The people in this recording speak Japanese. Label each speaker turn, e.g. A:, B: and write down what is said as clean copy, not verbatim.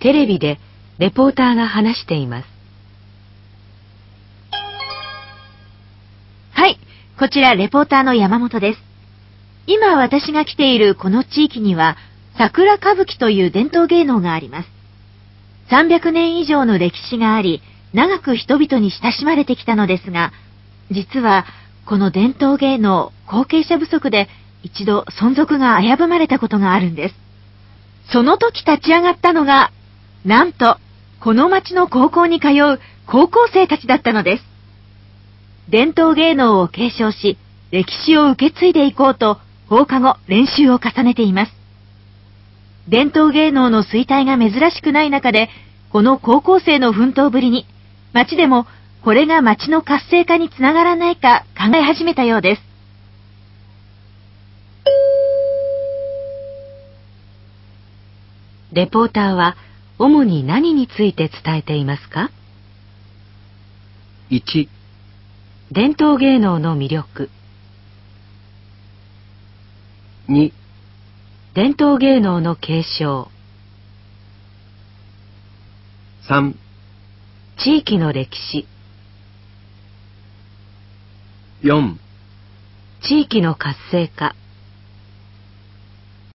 A: テレビでレポーターが話しています。
B: はい、こちらレポーターの山本です。今私が来ているこの地域には、桜歌舞伎という伝統芸能があります。300年以上の歴史があり、長く人々に親しまれてきたのですが、実はこの伝統芸能、後継者不足で一度存続が危ぶまれたことがあるんです。その時立ち上がったのが、なんとこの町の高校に通う高校生たちだったのです。伝統芸能を継承し、歴史を受け継いでいこうと放課後練習を重ねています。伝統芸能の衰退が珍しくない中で、この高校生の奮闘ぶりに、町でもこれが町の活性化につながらないか考え始めたようです。
A: レポーターは主に何について伝えていますか？
C: 1、
A: 伝統芸能の魅力。
C: 2、
A: 伝統芸能の継承。
C: 3、
A: 地域の歴史。
C: 4、
A: 地域の活性化。